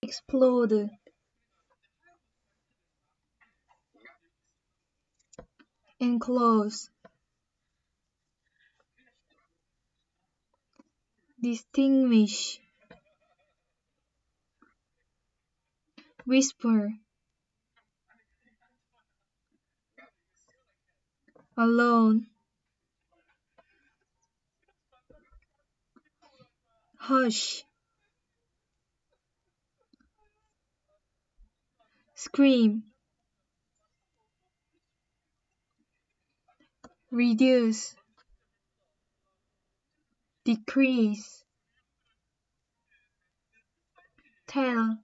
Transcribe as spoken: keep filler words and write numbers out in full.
explode, enclose, distinguish, whisper, alone, hush, scream, reduce, decrease, tell,